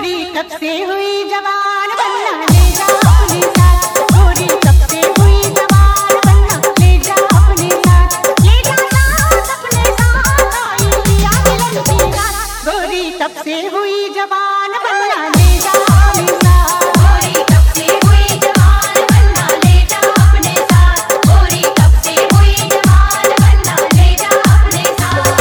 गोरी कब से हुई जवान बनना ले जा अपने साथ, गोरी कब से हुई जवान बनना ले जा अपने साथ, ले जा साथ अपने साथ आई लिया मिलन की रात, गोरी कब से हुई जवान बनना ले जा अपने साथ, गोरी कब से हुई जवान बनना ले जा अपने साथ, गोरी कब से हुई जवान बनना ले जा अपने साथ।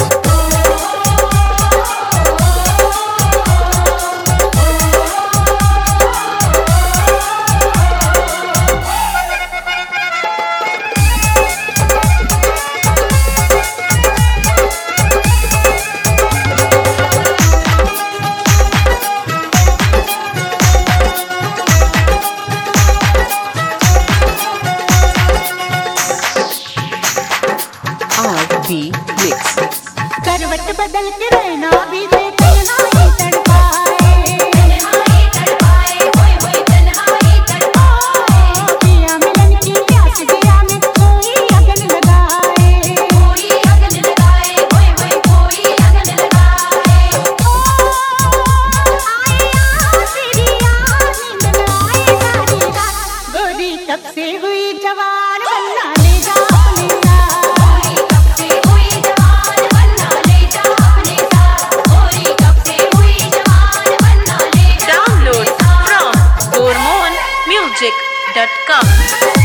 Mix करवट बदल के रहना भी दे तन्हाई तड़पाए, तन्हाई तड़पाए, होय होय तन्हाई तड़पाए, पिया मिलन की प्यास दिया में कोई अगन लगाए, कोई अगन लगाए, होय होय कोई अगन लगाए, ओ आए तेरी याद नींद न आए सारी रात, गोरी कब से हुई जवान बनना ले जा अपने साथ, गोरी कब से हुई जवान बनना ले जा अपने साथ, गोरी कब से हुई जवान बनना ले जा अपने Download साथ। from gormonmusic.com